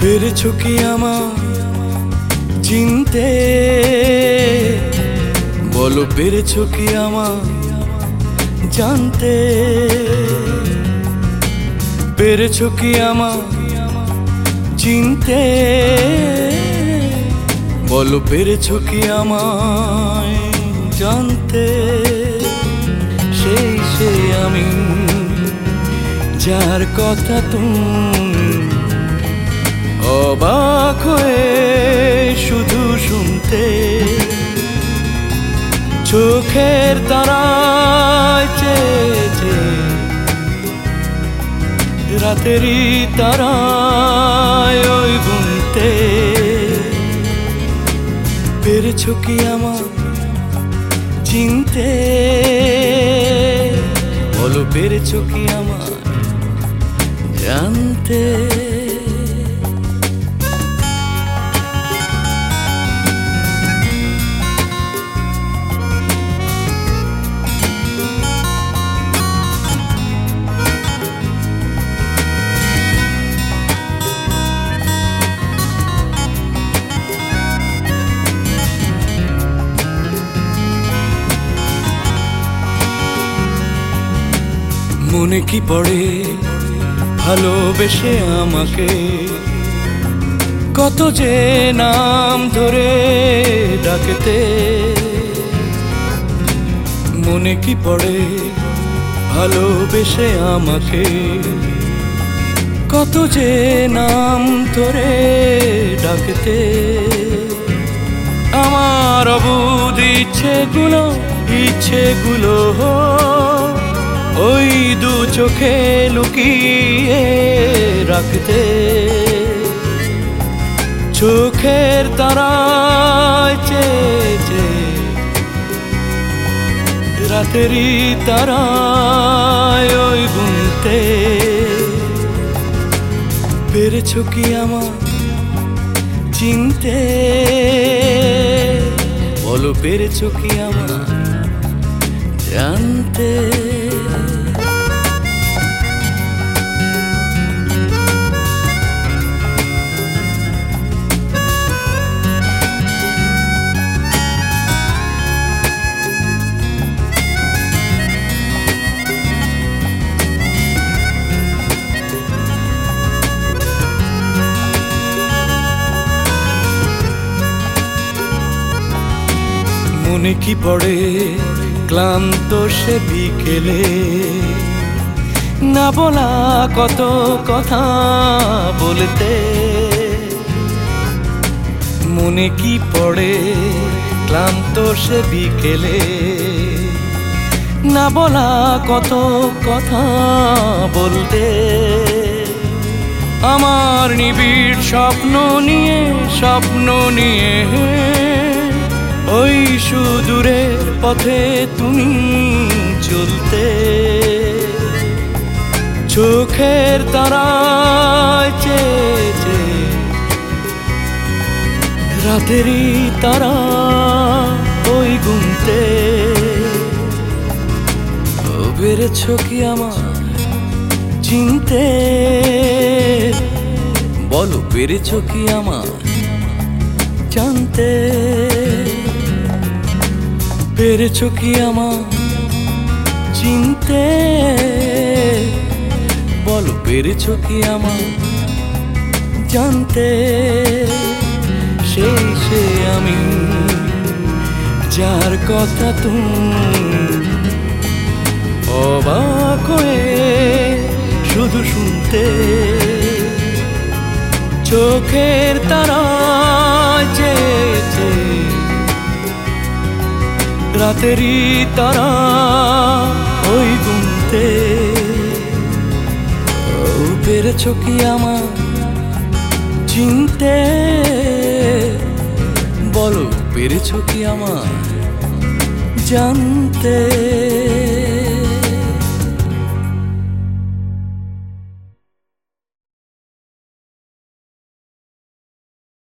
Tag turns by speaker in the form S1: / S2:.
S1: পেরেছো কি আমার চিনতে? বলো পেরেছো কি আমার জানতে? পেরেছো কি আমার চিনতে? বলো পেরেছো কি আমায় জানতে? সে আমি যার কথা তুমি অবাক হয়ে শুধু শুনতে, চোখের তারায় চেয়ে রাতেরই তারায় ওই গুনতে। পেরেছো কি আমার চিনতে? বলো পেরেছো কি আমার জানতে? মনে কি পড়ে ভালোবেসে আমাকে, কত যে নাম ধরে ডাকতে। মনে কি পড়ে ভালোবেসে আমাকে, কত যে নাম ধরে ডাকতে। আমার অবুধ ইচ্ছেগুলো ওই দু চোখে লুকিয়ে রাখতে। চোখের তারায় চেয়ে রাতেরই তারায় ওই গুনতে। পেরেছো কি আমার চিনতে? বলো পেরেছো কি আমার জানতে? মনে কি পড়ে ক্লান্ত সে বিকেলে, না বলা কত কথা বলতে। মনে কি পড়ে ক্লান্ত সে বিকেলে, না বলা কত কথা বলতে। আমার নিবিড় স্বপ্ন নিয়ে ওই সুদূরের পথে তুমি চলতে। চোখের তারায় চেয়ে রাতেরই তারা ওই গুনতে। পেরেছো কি আমার চিনতে? বলো পেরেছো কি আমার জানতে? পেরেছো কি আমার চিনতে? বলো পেরেছো কি আমার জানতে? সে আমি যার কথা তুমি অবাক হয়ে শুধু শুনতে। চোখের তারায় চেয়ে রাতেরই তারা ওই গুনতে। পেরেছো কি আমার চিনতে? বলো পেরেছো কি আমার জানতে?